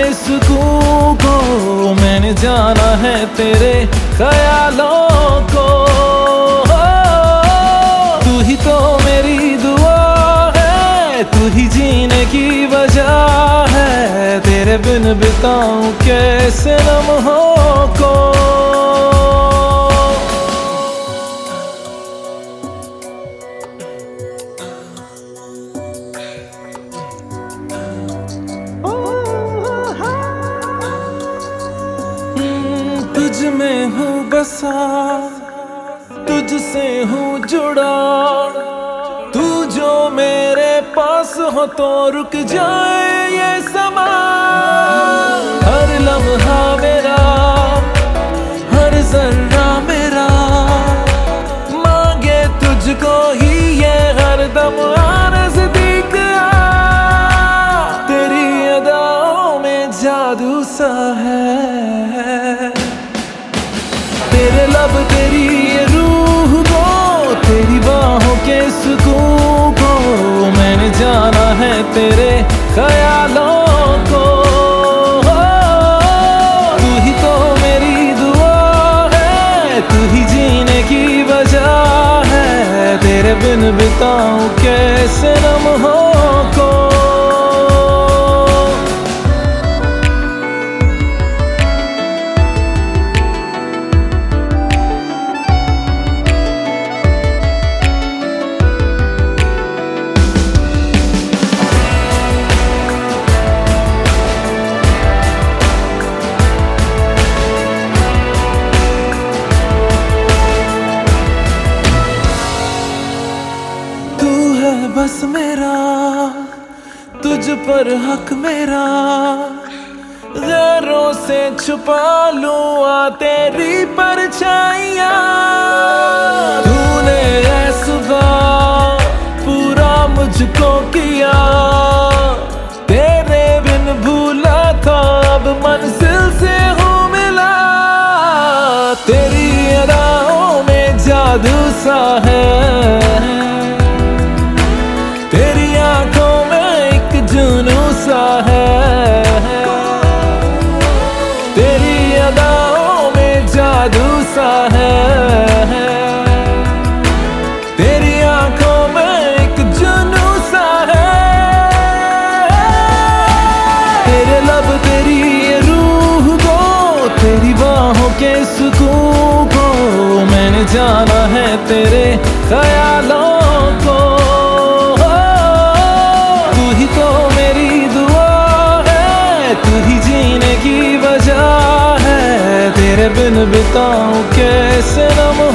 सुकून को, मैंने जाना है तेरे ख्यालों को। तू ही तो मेरी दुआ है, तू ही जीने की वजह है, तेरे बिन बिताऊं कैसे लम्हों को। तुझ में हूँ बसा, तुझसे हूँ जुड़ा, तू जो मेरे पास हो तो रुक जाए ये समा। हर लम्हा मेरा, हर जर्रा मेरा, मांगे तुझको ही ये हर दम नज़दीक आ। तेरी अदाओं में जादू सा है, तेरे लब तेरी ये रूह को, तेरी बाहों के सुकून को, मैंने जाना है तेरे ख्यालों को। तू ही तो मेरी दुआ है, तू ही जीने की वजह है, तेरे बिन बिताऊं कैसे लम्हों को। बस मेरा, तुझ पर हक मेरा, गैरों से छुपा लूं आ तेरी परछाइयां। तूने ऐ सुबह पूरा मुझको किया, तेरे बिन भूला था अब मंजिल से हूँ मिला। तेरी अदाओं में जादू सा है, तेरी आंखों में एक जुनून सा है, तेरी अदाओं में जादू सा है, तेरी आंखों में एक जुनून सा है। तेरे लब तेरी ये रूह को, तेरी बाहों के सुकून को, मैंने जाना है तेरे ख्यालों को। तू ही जीने की वजह है, तेरे बिन बिताऊं कैसे लम्हों